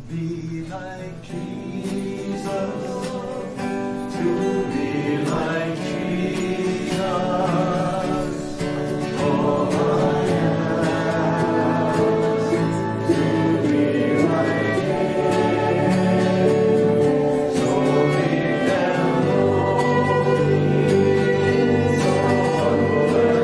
be like Jesus, to be like Jesus. All I ask, to be like Him, so big and lowly, so humble and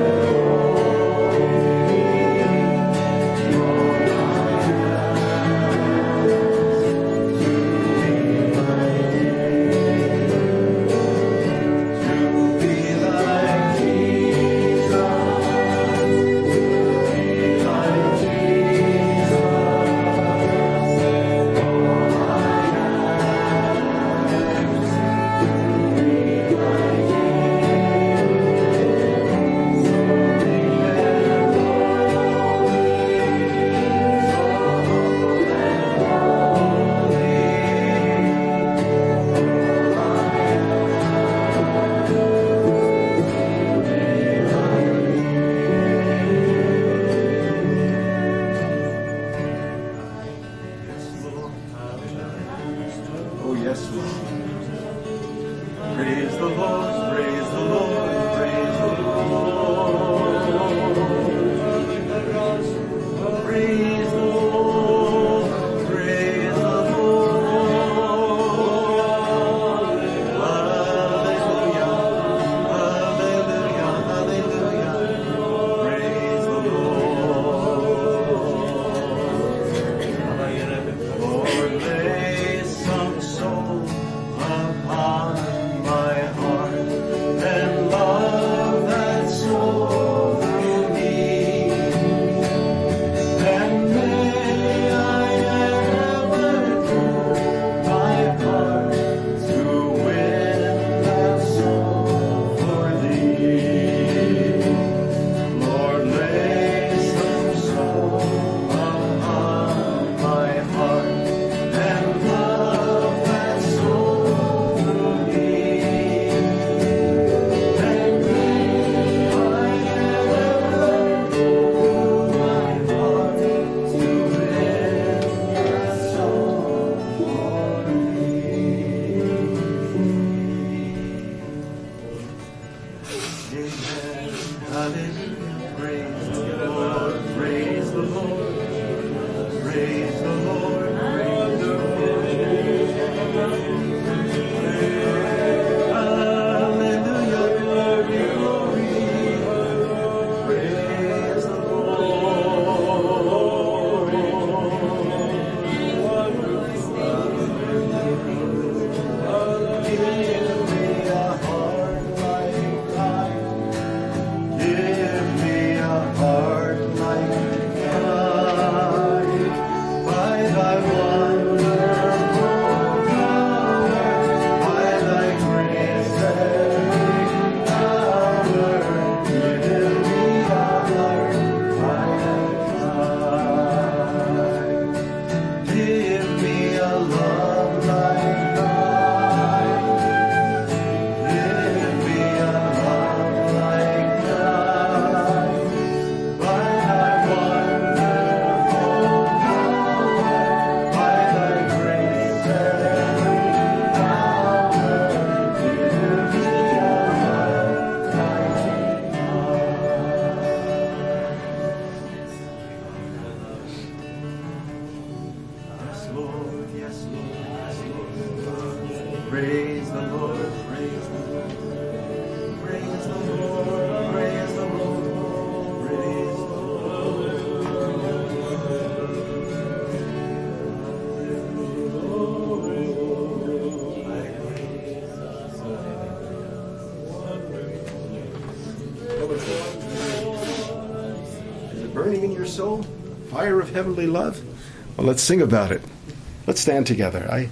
burning in your soul? Fire of heavenly love? Well, let's sing about it. Let's stand together. I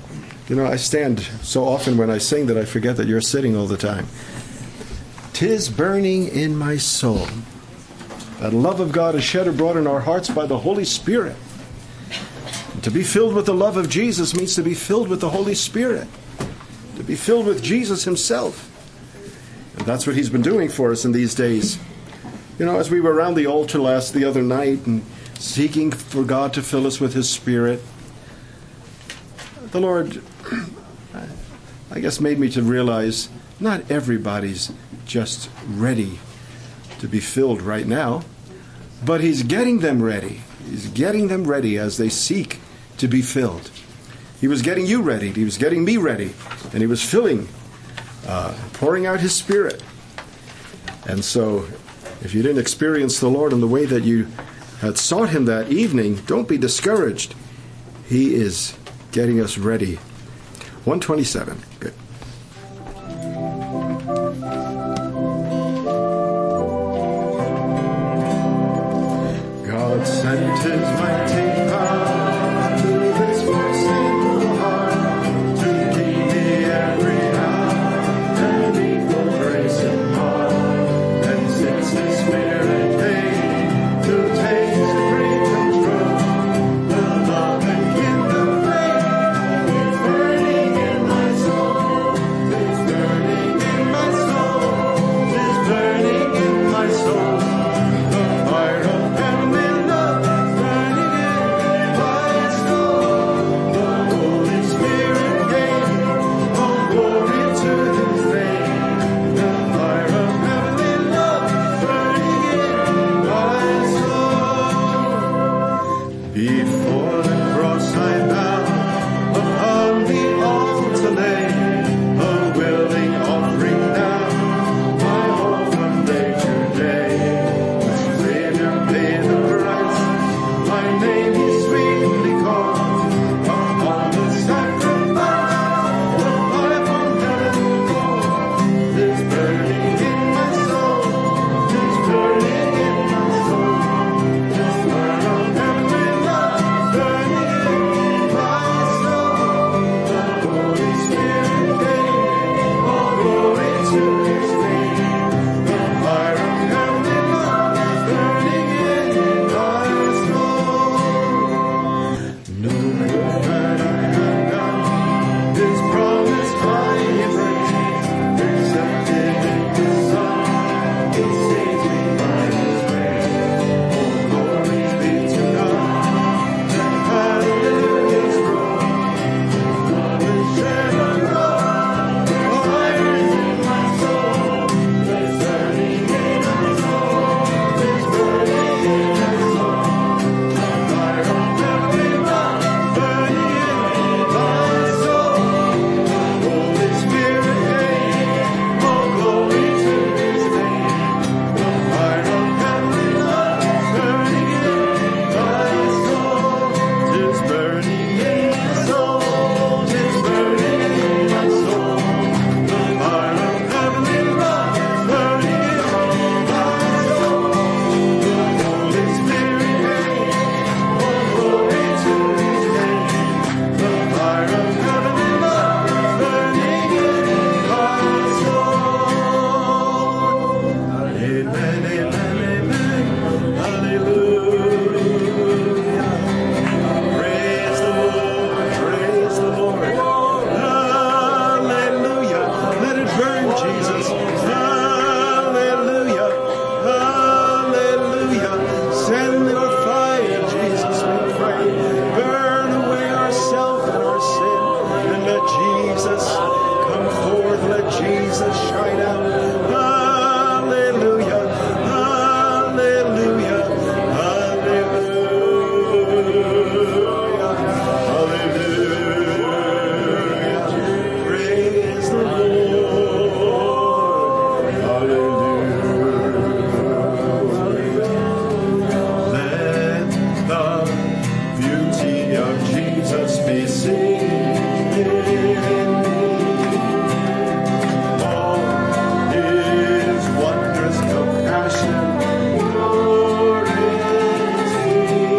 stand so often when I sing that I forget that you're sitting all the time. 'Tis burning in my soul. That love of God is shed abroad in our hearts by the Holy Spirit. And to be filled with the love of Jesus means to be filled with the Holy Spirit. To be filled with Jesus himself. And that's what he's been doing for us in these days. As we were around the altar the other night and seeking for God to fill us with his Spirit, the Lord, I guess, made me to realize not everybody's just ready to be filled right now, but He's getting them ready. He's getting them ready as they seek to be filled. He was getting you ready. He was getting me ready. And He was filling, pouring out His Spirit. And so, if you didn't experience the Lord in the way that you had sought Him that evening, don't be discouraged. He is getting us ready. 127. Good. God sent His mighty power to this single heart to keep me every hour and be full grace and power. And since His Spirit came to take supreme control, the love and kindle flame is burning in my soul. It's burning in my soul. It's burning in my soul. The fire of heavenly love is burning in my soul. The Holy Spirit gave all glory to His name. The fire of heavenly love is burning in my soul. Before the cross I bow, upon the altar lay, a willing offering now, my all from day to day. The Savior paid the price, my name He sweetly called, upon the sacrifice, the fire from heaven falls. It's burning in my soul, it's burning in my soul. The fire of heavenly love is burning in my soul. The Holy Spirit gave all glory to His name. The fire of heavenly love is burning in my soul. No good that I have done is promised by His grace, accepted in His Son, He saves me by His way. Oh, glory be to God, and hallelujah's roll. Love is shed abroad, the fire is in my soul. It's burning in my soul, it's burning in my soul. The fire of heavenly love is burning in my soul. The Holy Spirit gave all glory to His name. The fire of heavenly love is burning in my soul. It's burning in my soul. It's burning in my soul. The fire of heavenly love is burning in my soul. The Holy Spirit gave all glory to His name. The fire of heavenly love is burning in my soul. Amen, amen, amen. Hallelujah. Praise the Lord, praise the Lord. Hallelujah. Let it burn, Jesus. Hallelujah. Hallelujah. Send your fire, Jesus, we pray. Burn away ourself and our sin. And let Jesus come forth. Let Jesus shine out. Hallelujah. Hallelujah. Hallelujah. Hallelujah. Praise the Lord. Hallelujah. Let the beauty of Jesus be seen in me. All His wondrous compassion glorious He.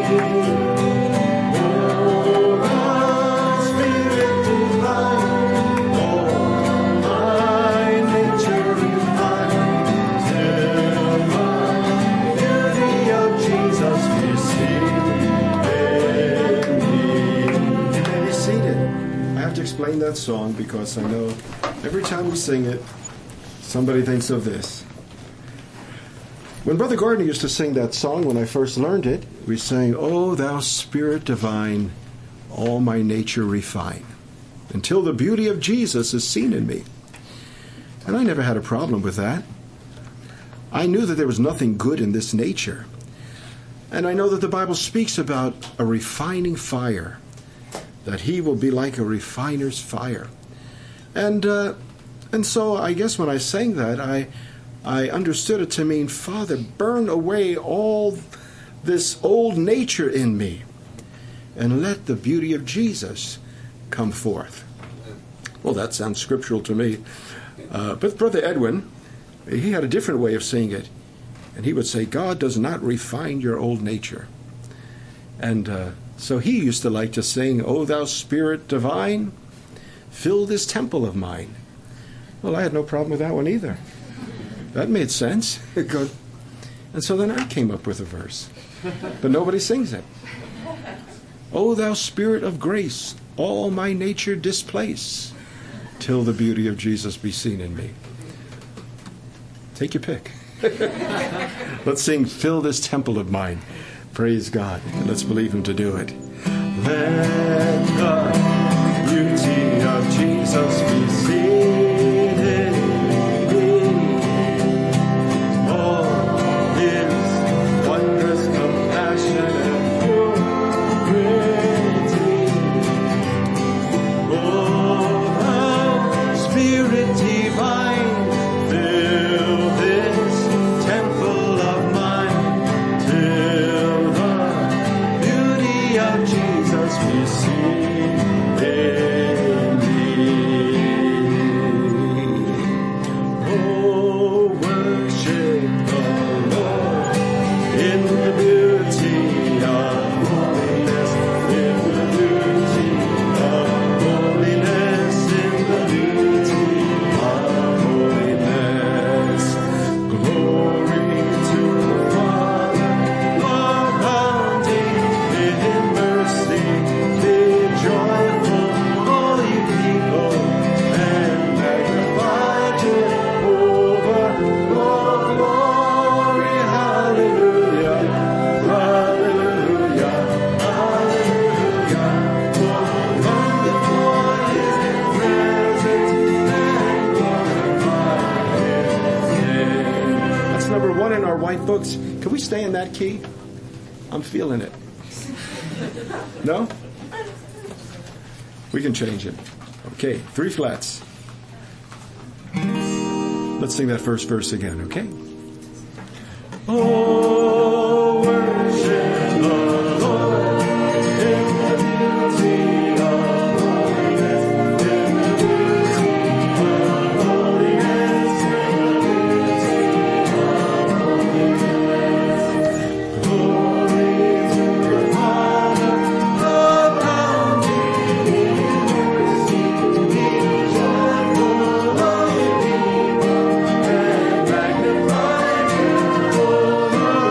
Oh, my spirit divine, all my nature refined, till the beauty of Jesus be seen in me. You may be seated. I have to explain that song because I know every time we sing it, somebody thinks of this. When Brother Gardner used to sing that song when I first learned it, we sang, "Oh, thou Spirit divine, all my nature refine." until the beauty of Jesus is seen in me. And I never had a problem with that. I knew that there was nothing good in this nature. And I know that the Bible speaks about a refining fire, that he will be like a refiner's fire. And so I guess when I sang that, I understood it to mean, Father, burn away all this old nature in me and let the beauty of Jesus come forth. Well, that sounds scriptural to me. But Brother Edwin, he had a different way of saying it. And he would say, God does not refine your old nature. And so he used to like to sing, O thou Spirit divine, fill this temple of mine. Well, I had no problem with that one either. That made sense. Good. And so then I came up with a verse. But nobody sings it. O thou Spirit of grace, all my nature displace, till the beauty of Jesus be seen in me. Take your pick. Let's sing, Fill This Temple of Mine. Praise God. And let's believe him to do it. Let the beauty of Jesus be seen in me. All his wondrous compassion and purity. Oh, thou Spirit divine, fill this temple of mine, till the beauty of Jesus be seen in me. Oh, worship the Lord in the beauty of holiness, in the beauty of holiness, in the beauty of holiness. Glory to the Father, abounding in mercy. Be joyful, all you people, and magnify Jehovah. Oh, glory, hallelujah, hallelujah, hallelujah. Oh, come before his presence and glorify his name. That's number 1 in our white books. Can we stay in that key? I'm feeling it. No? We can change it. Okay, 3 flats. Let's sing that first verse again, okay? Oh, worship the Lord in the beauty of holiness, in the beauty of holiness, in the beauty of holiness. Glory to the Father, abounding in mercy. Be joyful, all you people, and magnify Jehovah.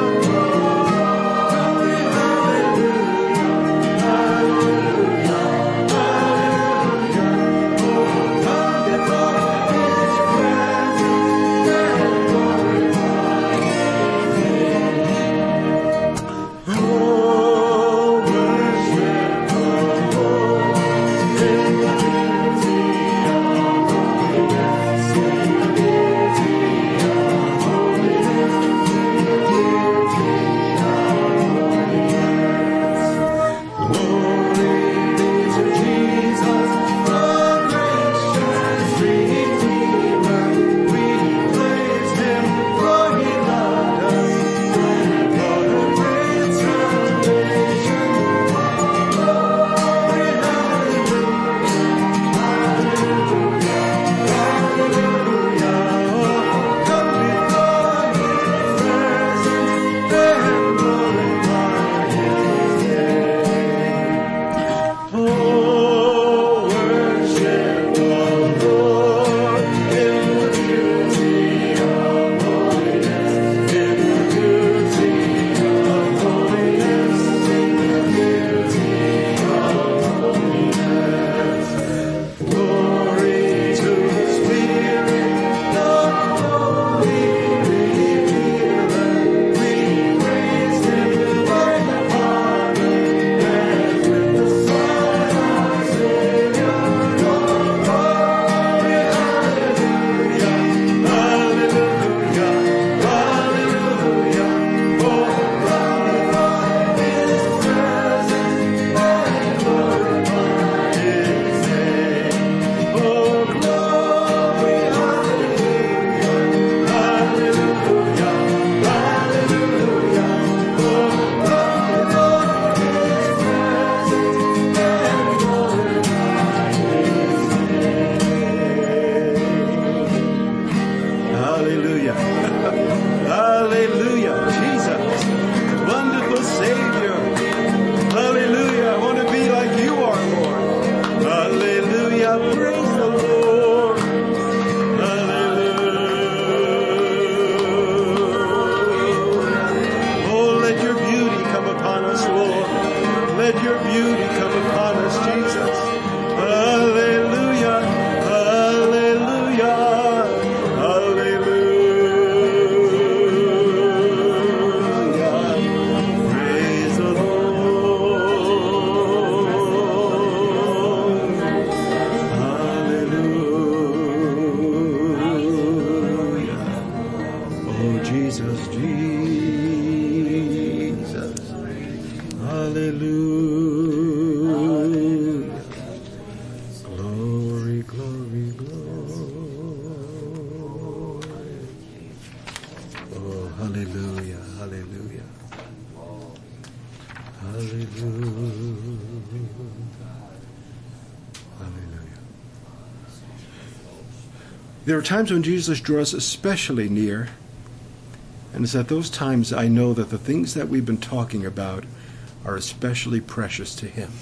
There are times when Jesus draws especially near, and it's at those times I know that the things that we've been talking about are especially precious to him.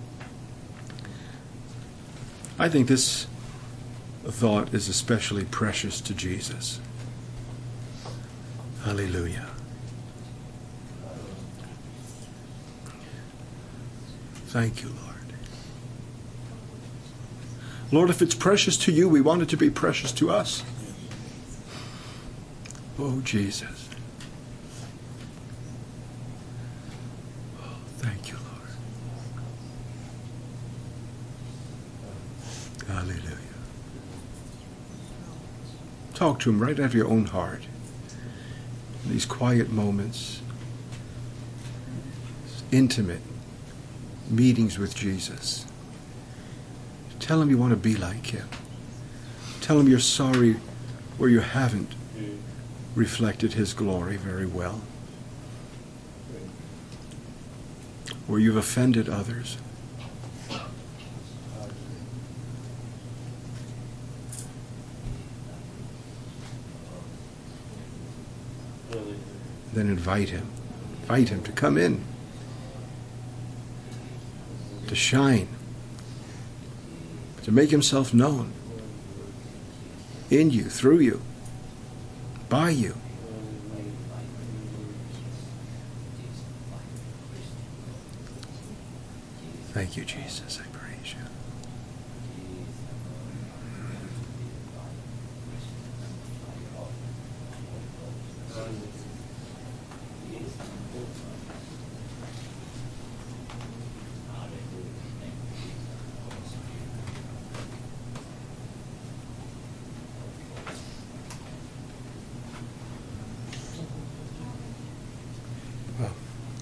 I think this thought is especially precious to Jesus. Hallelujah. Thank you, Lord. Lord, if it's precious to you, we want it to be precious to us. Oh, Jesus. Oh, thank you, Lord. Hallelujah. Talk to him right out of your own heart. In these quiet moments, intimate meetings with Jesus. Tell him you want to be like him. Tell him you're sorry where you haven't reflected his glory very well, where you've offended others. Then invite him to come in, to shine, to make himself known in you, through you, by you. Thank you, Jesus. I praise you. Well,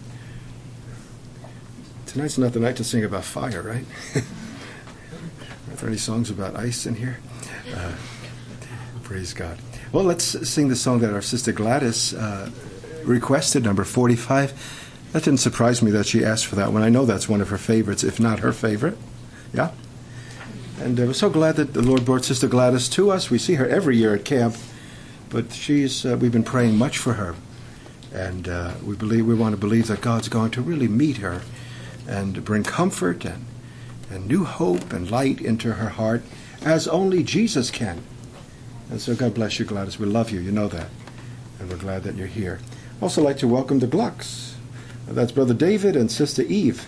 tonight's not the night to sing about fire, right? Are there any songs about ice in here? Praise God. Well, let's sing the song that our sister Gladys requested, number 45. That didn't surprise me that she asked for that one. I know that's one of her favorites, if not her favorite. Yeah? And we're so glad that the Lord brought Sister Gladys to us. We see her every year at camp, but we've been praying much for her. And we want to believe that God's going to really meet her and bring comfort and new hope and light into her heart as only Jesus can. And so God bless you, Gladys. We love you. You know that. And we're glad that you're here. Also like to welcome the Glucks. That's Brother David and Sister Eve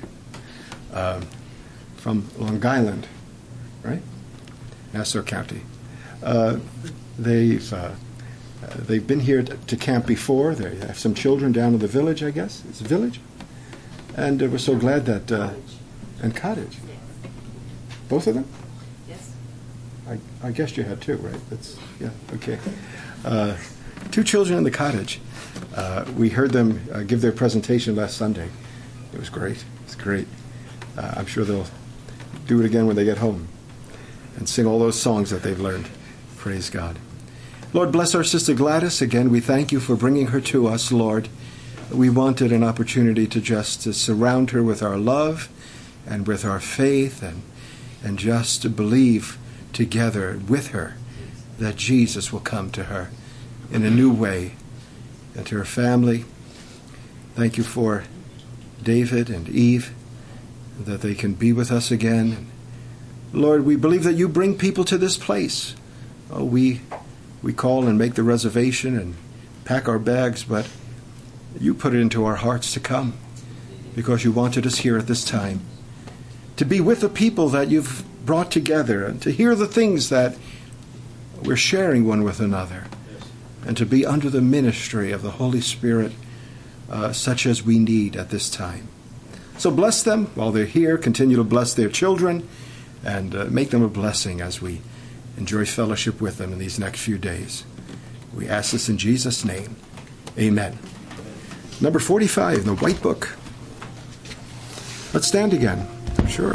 from Long Island, right? Nassau County. They've been here to camp before. They have some children down in the village, I guess. It's a village. And we're so glad that... and Cottage. Both of them? Yes. I guess you had two, right? Yeah, okay. 2 children in the Cottage. We heard them give their presentation last Sunday. It was great. It's great. I'm sure they'll do it again when they get home and sing all those songs that they've learned. Praise God. Lord, bless our sister Gladys. Again, we thank you for bringing her to us, Lord. We wanted an opportunity to surround her with our love and with our faith and just to believe together with her that Jesus will come to her in a new way and to her family. Thank you for David and Eve, that they can be with us again. Lord, we believe that you bring people to this place. Oh, we call and make the reservation and pack our bags, but you put it into our hearts to come because you wanted us here at this time to be with the people that you've brought together and to hear the things that we're sharing one with another and to be under the ministry of the Holy Spirit such as we need at this time. So bless them while they're here. Continue to bless their children and make them a blessing as we enjoy fellowship with them in these next few days. We ask this in Jesus' name. Amen. Number 45 in the White Book. Let's stand again. Sure.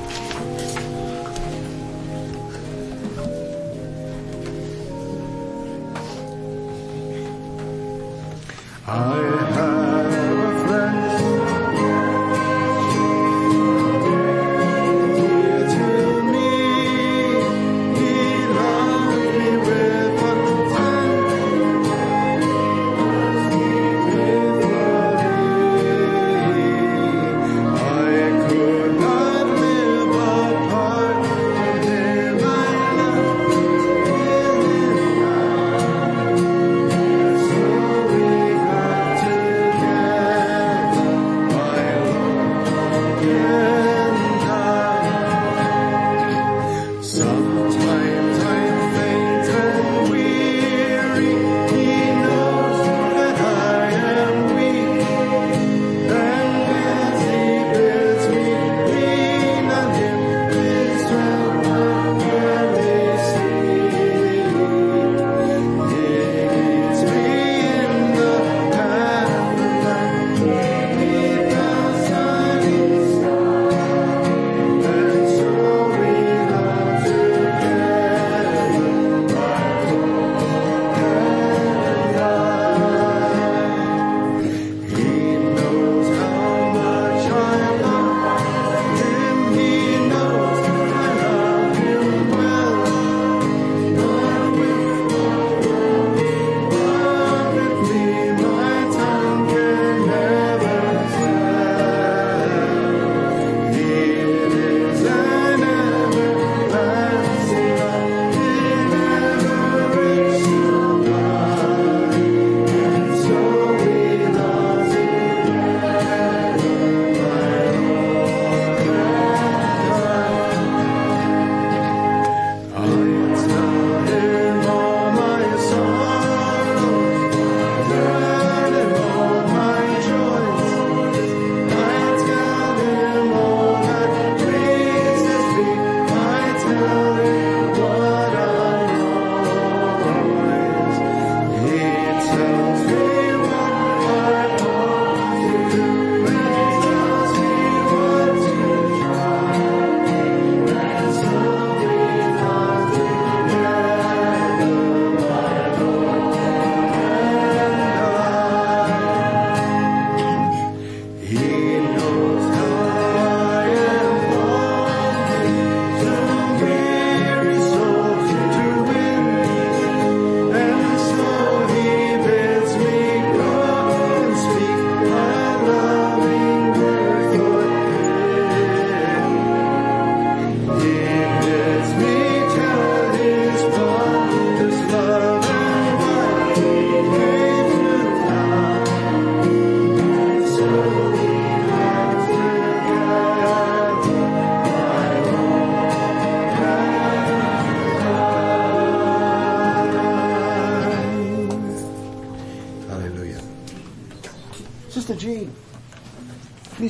I have a friend dear to me. He loves me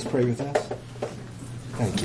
please pray with us? Thank you.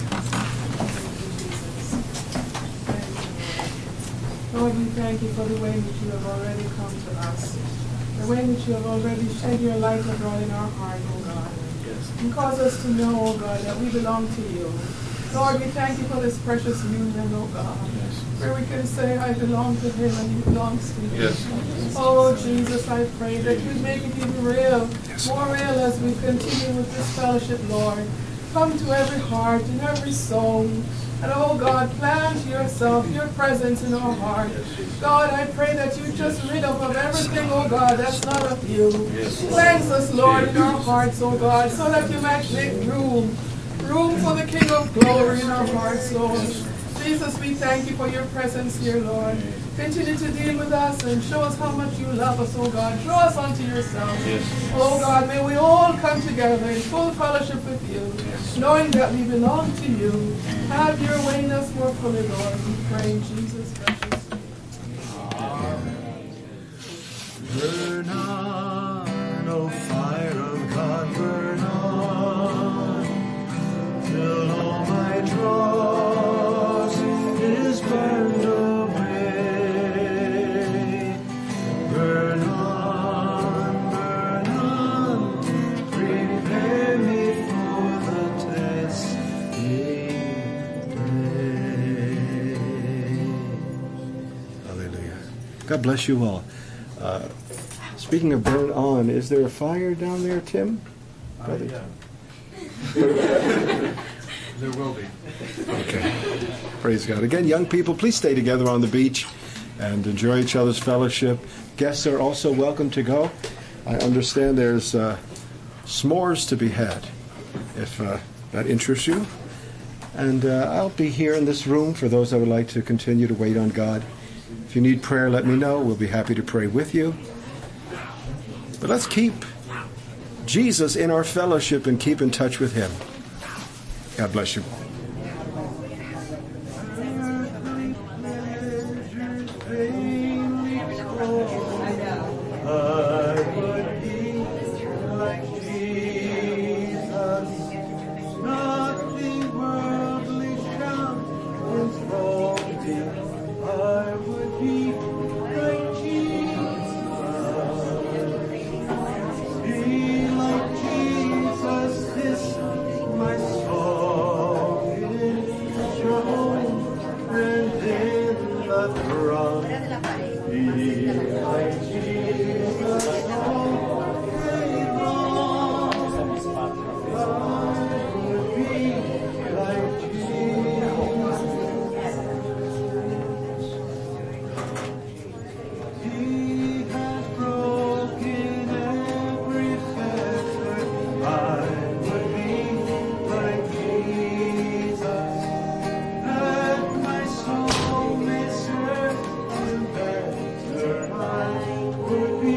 Lord, we thank you for the way that you have already come to us. The way that you have already shed your light abroad in our heart, oh God. And cause us to know, oh God, that we belong to you. Lord, we thank you for this precious union, oh God, where we can say, I belong to him and he belongs to you. Oh, Jesus, I pray that you make it even real, more real as we continue with this fellowship, Lord. Come to every heart and every soul. And oh God, plant yourself, your presence in our heart. God, I pray that you just rid us of everything, oh God, that's not of you. Cleanse us, Lord, in our hearts, oh God, so that you might make room for the King of glory in our hearts, Lord. Jesus, we thank you for your presence here, Lord. Continue to deal with us and show us how much you love us, oh God. Draw us unto yourself. Oh God, may we all come together in full fellowship with you, knowing that we belong to you. Have your way in us more fully, Lord. We pray in Jesus' precious name. Burn on, O fire of God, burn on, till all my dross is burned away. Burn on, prepare me for the testing day. Hallelujah. God bless you all. Speaking of burn on, is there a fire down there, Tim? Yeah. There will be. Okay. Praise God. Again, young people, please stay together on the beach and enjoy each other's fellowship. Guests are also welcome to go. I understand there's s'mores to be had, if that interests you. And I'll be here in this room for those that would like to continue to wait on God. If you need prayer, let me know. We'll be happy to pray with you. But let's keep Jesus in our fellowship and keep in touch with him. God bless you all. Would be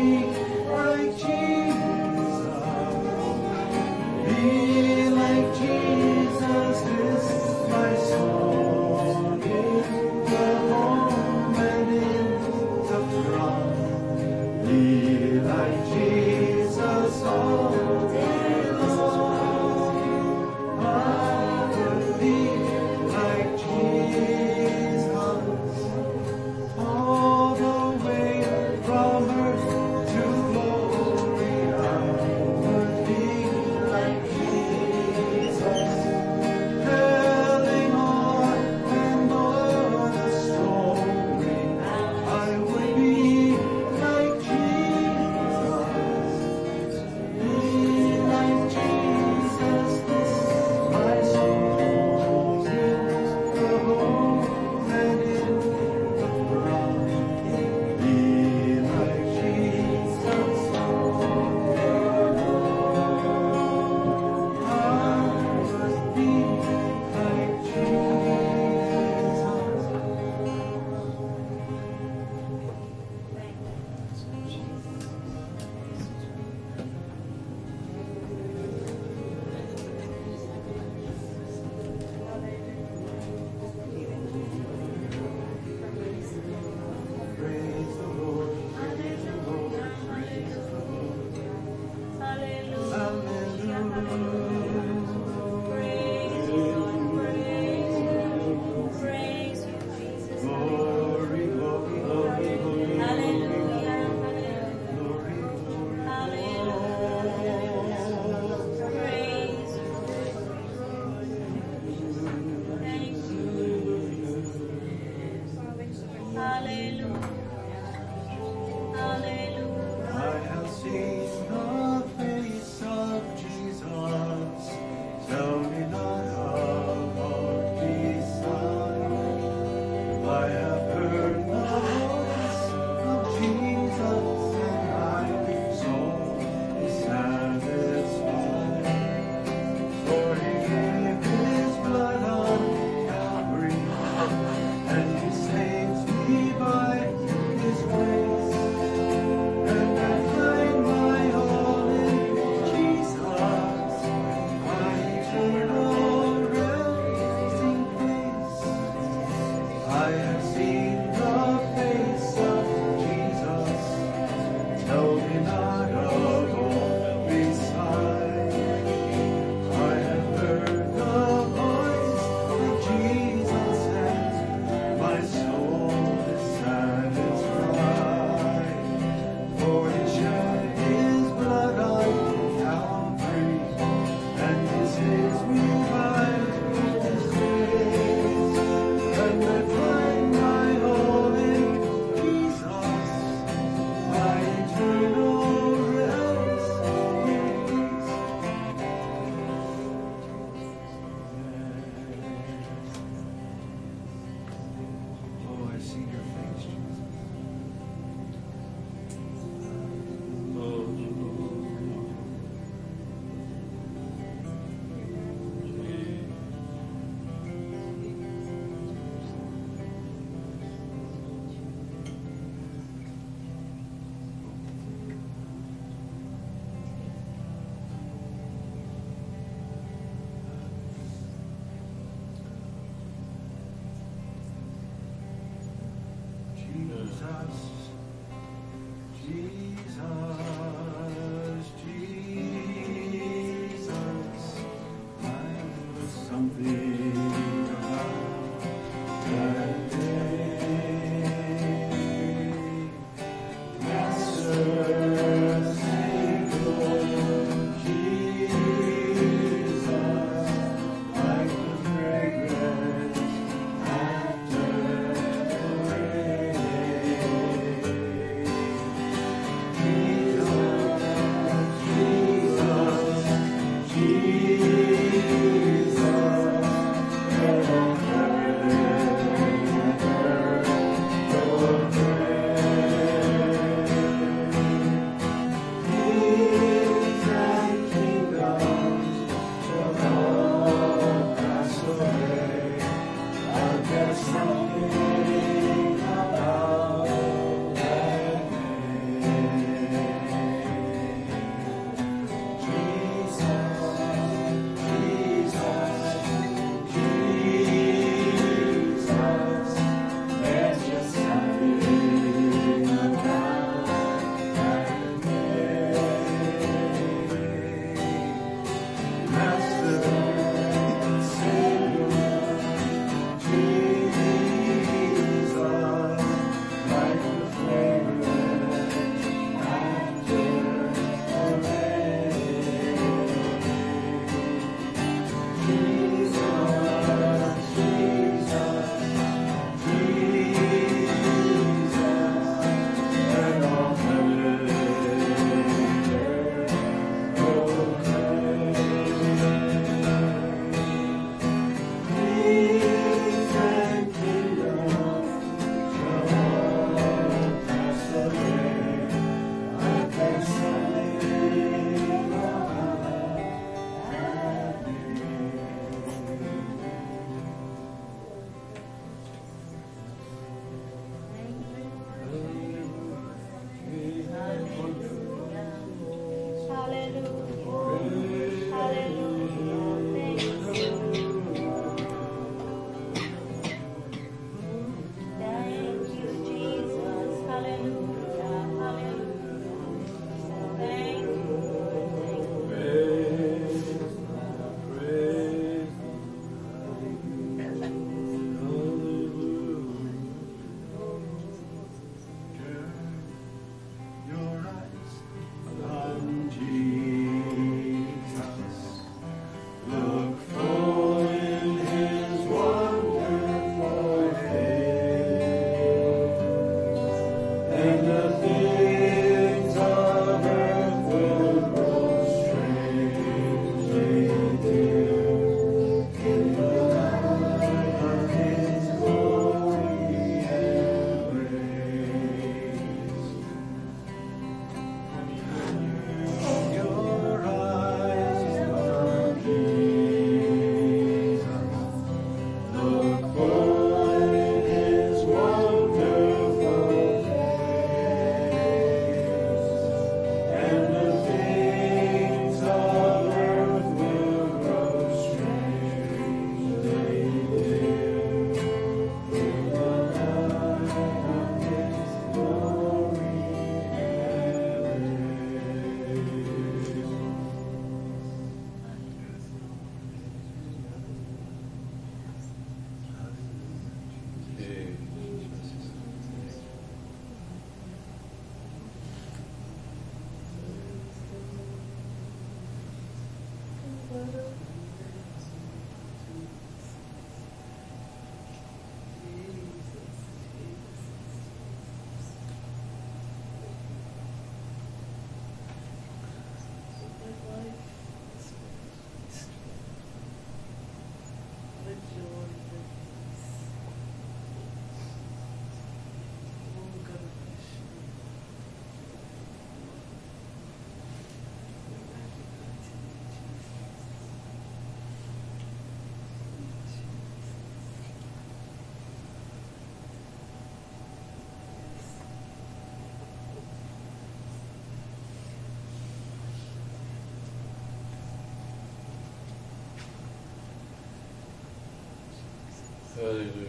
Hallelujah.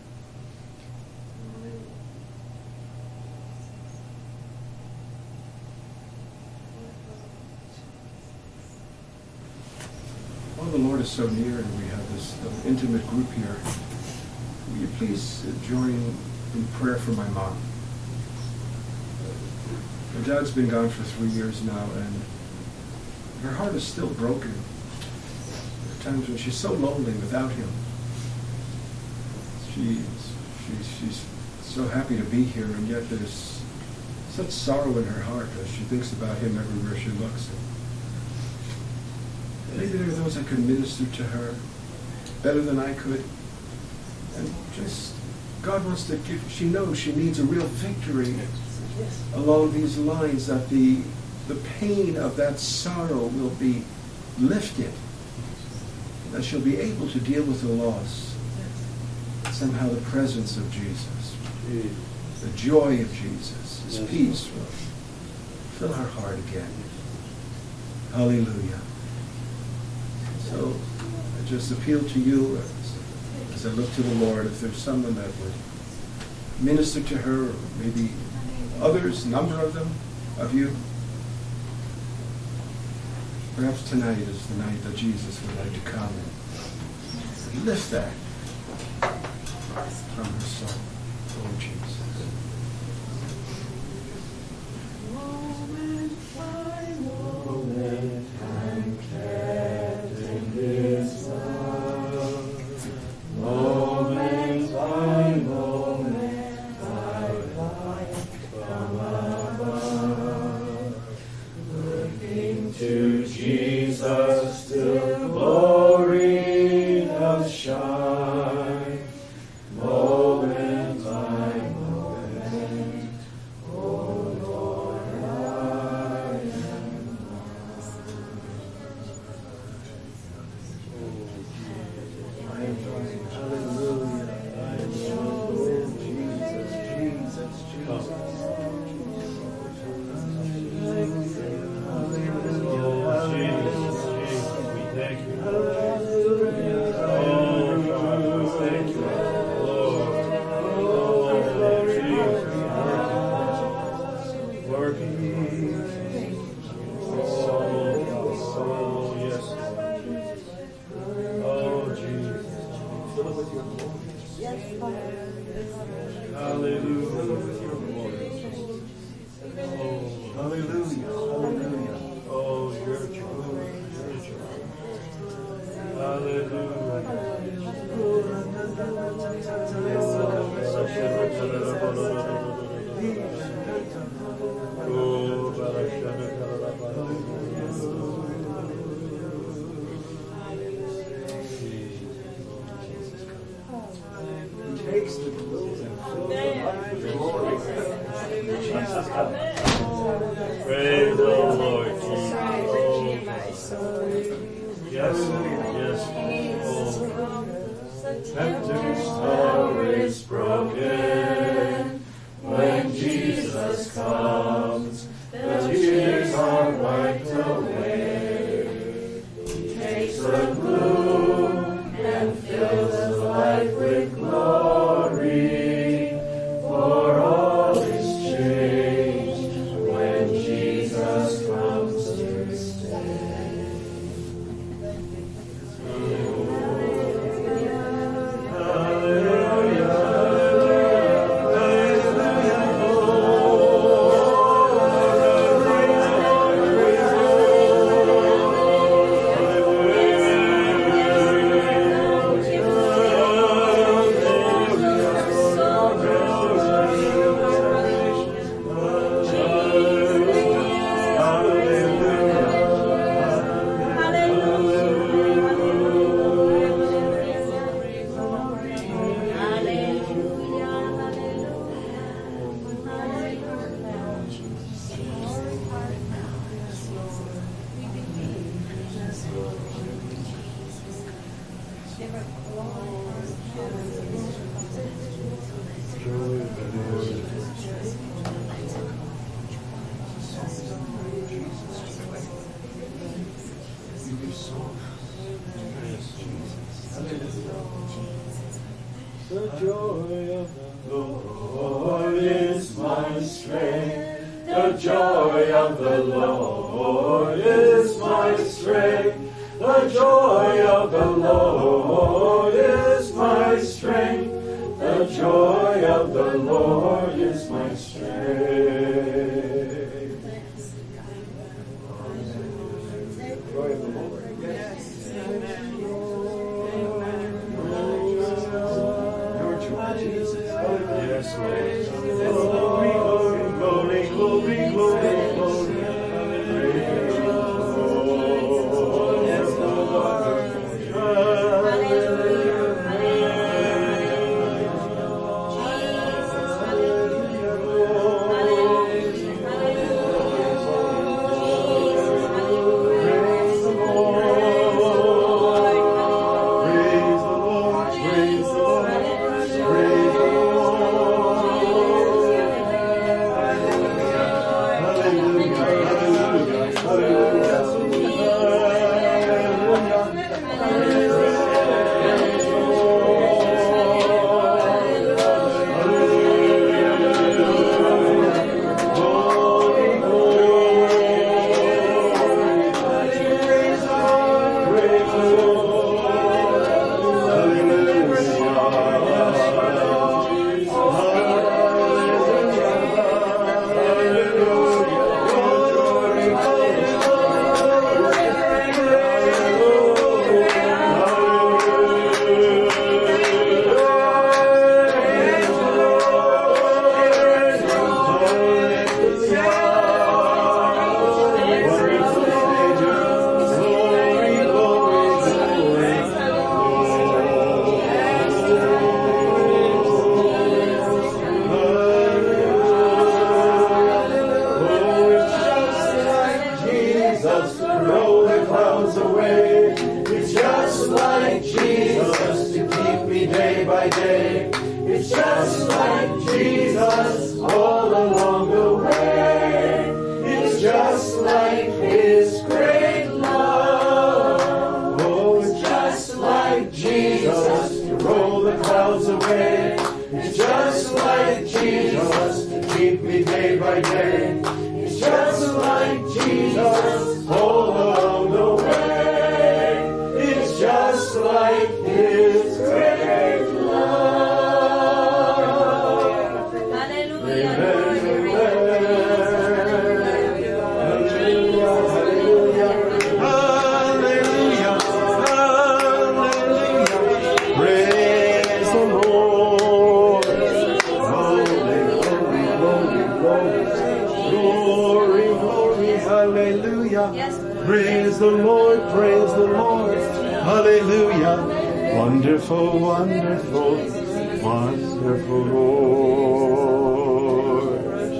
Oh, the Lord is so near, and we have this intimate group here. Will you please join in prayer for my mom? Her dad's been gone for 3 years now, and her heart is still broken. There are times when she's so lonely without him. She's so happy to be here, and yet there's such sorrow in her heart as she thinks about him everywhere she looks. Maybe there are those that could minister to her better than I could. And just, God wants to give, she knows she needs a real victory along these lines, that the pain of that sorrow will be lifted, that she'll be able to deal with the loss. somehow the presence of Jesus, the joy of Jesus, His peace will fill our heart again. Hallelujah. So I just appeal to you as I look to the Lord, if there's someone that would minister to her, or maybe others, number of them, of you. Perhaps tonight is the night that Jesus would like to come and lift that from her soul. Oh, Jesus. Moment by moment, I'm kept in His love. Moment by moment, I light from above. Looking to Jesus, till glory does shine. Moment by moment, oh Lord, I am Hallelujah. Jesus. Praise the Lord Jesus. Yes. Tempter's power is broken when Jesus comes. The tears are wiped away. He takes the gloom and fills life with glory. For all is changed when Jesus comes to stay. The joy of the Lord is my strength. The joy of the Lord is my strength. The joy of the Lord is my strength. The joy of the Lord is my strength. Joy of the Lord. Yes. Yes, Lord. Glory, glory, glory, glory. Yes, Lord. Hallelujah. by day. It's just like Jesus all along the way. It's just like His great love. Oh, it's just like Jesus to roll the clouds away. It's just like Jesus to keep me day by day. It's just like Jesus all along the way. It's just like His great love. Hallelujah. Hallelujah. Hallelujah. Praise the Lord. Holy, holy, holy, holy. Glory, glory, hallelujah. Yes. Praise the Lord, praise the Lord. Hallelujah. Wonderful, wonderful, wonderful Lord.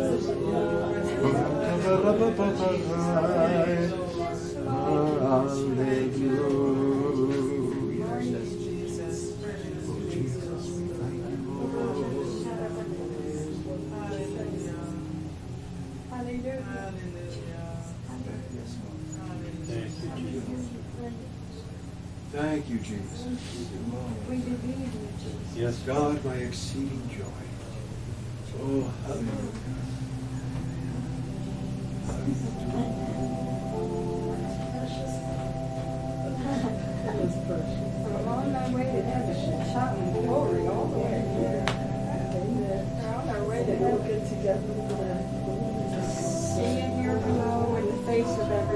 Thank you, Jesus. Yes, God, my exceeding joy. Oh, hallelujah. From all my way to heaven, shouting glory all the way here. We're on our way to heaven. Seeing here below in the face of that